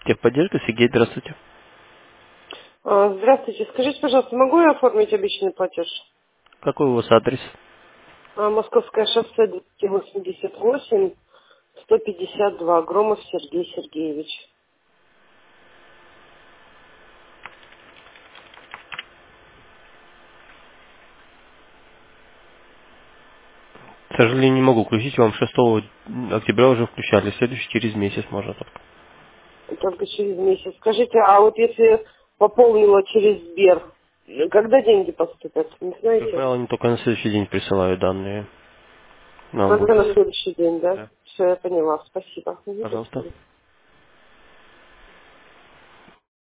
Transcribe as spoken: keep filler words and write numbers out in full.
Техподдержка, Сергей, здравствуйте. А, Здравствуйте. Скажите, пожалуйста, могу я оформить обещанный платеж? Какой у вас адрес? А, Московское шоссе двести восемьдесят восемь, сто пятьдесят два. Громов Сергей Сергеевич. К сожалению, не могу включить, вам шестого октября уже включали, следующий через месяц можно только. Только через месяц. Скажите, а вот если пополнила через Сбер, когда деньги поступят? Не Как знаете? правило, они только на следующий день присылают данные. Нам Только на будет. следующий день, да? Да. Все, я поняла. Спасибо. Мгм, до Пожалуйста. свидания.